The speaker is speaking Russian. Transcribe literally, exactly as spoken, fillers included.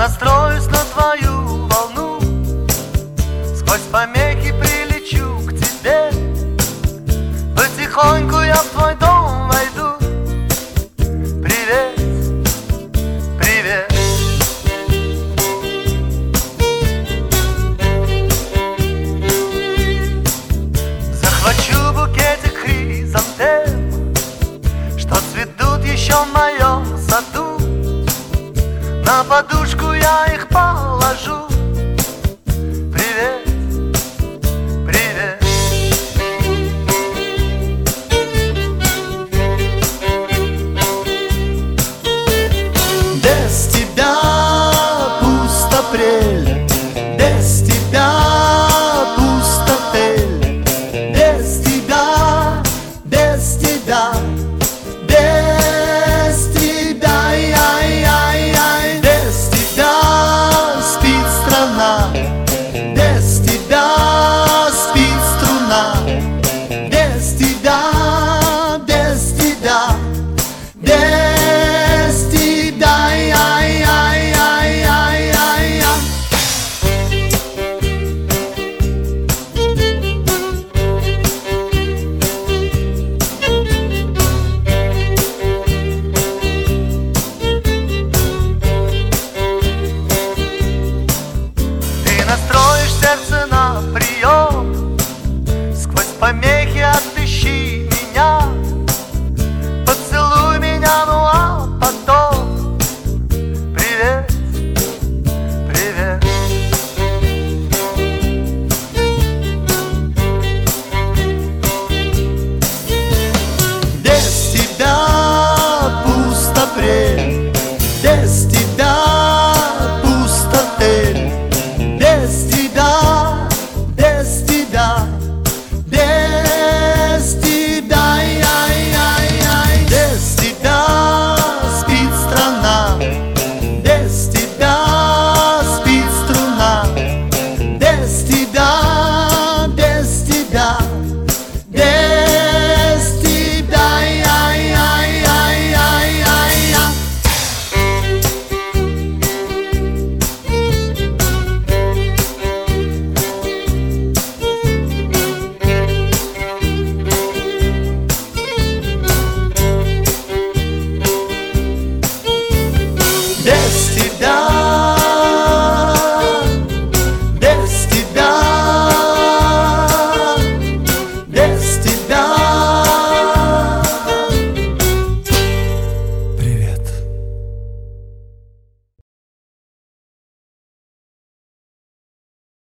настроюсь на твою волну, сквозь помехи прилечу к тебе. Потихоньку я в твой дом войду. Привет, привет. Захвачу букетик хризантем, что цветут еще в моем саду. На подушку я их положу. Привет, привет. Без тебя пуст апрель, без тебя пустотель, без тебя, без тебя, без тебя, яй-яй-яй. Без тебя спит страна, без тебя спит струна, без тебя, без тебя, без тебя, яй-яй-яй-яй-яй-яй. Ты настроишь сердце на прием, сквозь помехи отыщи меня. Поцелуй меня, ну а потом привет, привет. Без тебя пуст апрель, без тебя пустотель, без тебя, без тебя, без тебя, яй-яй-яй. Без тебя спит страна, без тебя спит струна, без тебя, без тебя, без тебя, яй-яй-яй-яй-яй-яй. Без тебя